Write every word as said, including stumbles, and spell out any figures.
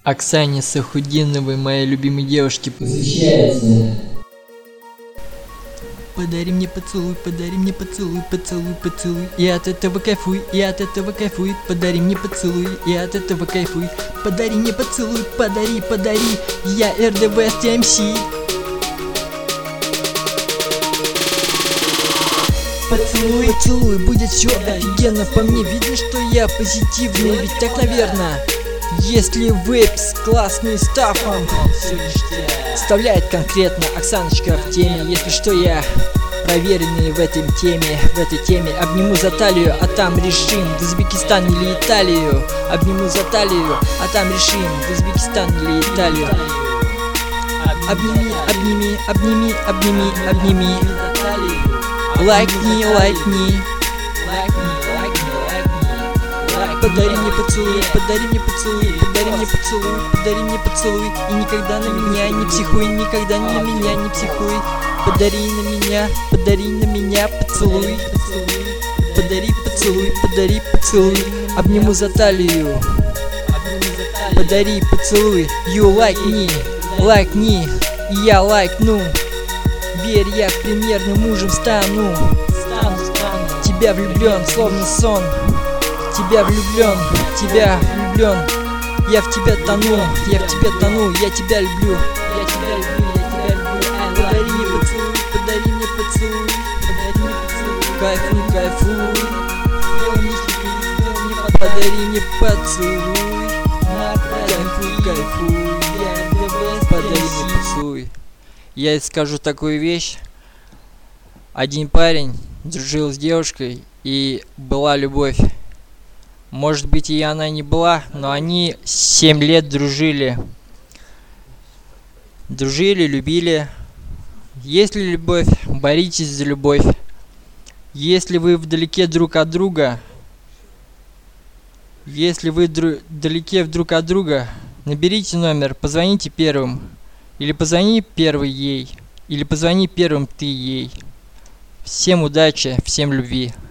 Оксане Сахудиновой, моей любимой девушке, посвящается. Подари мне поцелуй, подари мне поцелуй, поцелуй, поцелуй. И от этого кайфуй, и от этого кайфуй. Подари мне поцелуй, и от этого кайфуй. Подари мне поцелуй, подари, подари. Я эр дэ West эм си. Поцелуй, поцелуй, будет все офигенно. По мне видно, что я позитивный. Ведь так, наверное, если выпс классный стафом вставляет конкретно Оксаночка в теме. Если что, я проверенный в этой теме, в этой теме. Обниму за талию, а там решим, в Узбекистан или Италию. Обниму за талию, а там решим, в Узбекистан или Италию. Обними, обними, обними, обними, обними. Лайкни, лайкни. Подари мне поцелуй, подари мне поцелуй, подари мне поцелуй, подари мне поцелуй. И никогда на меня не психуй, никогда на меня не психуй. Подари на меня, подари на меня поцелуй. Подари поцелуй, подари поцелуй. Обниму за талию. Подари поцелуй. You like me, like me. Я лайкну. Верь, я примерным мужем стану. Тебя влюблен, словно сон. Тебя влюблен, тебя влюблен. Я в тебя тону, я в тебя тону, я тебя люблю. Я тебя люблю, я тебя люблю. Подари мне поцелуй, подари мне поцелуй, подари мне поцелуй. Кайфуй, кайфуй. Подари мне поцелуй. Кайфуй, кайфуй. Подари мне поцелуй. Я скажу такую вещь. Один парень дружил с девушкой, и была любовь. Может быть, и она не была, но они семь лет дружили. Дружили, любили. Есть ли любовь? Боритесь за любовь. Если вы вдалеке друг от друга, если вы дру- вдалеке друг от друга, наберите номер, позвоните первым. Или позвони первый ей, или позвони первым ты ей. Всем удачи, всем любви.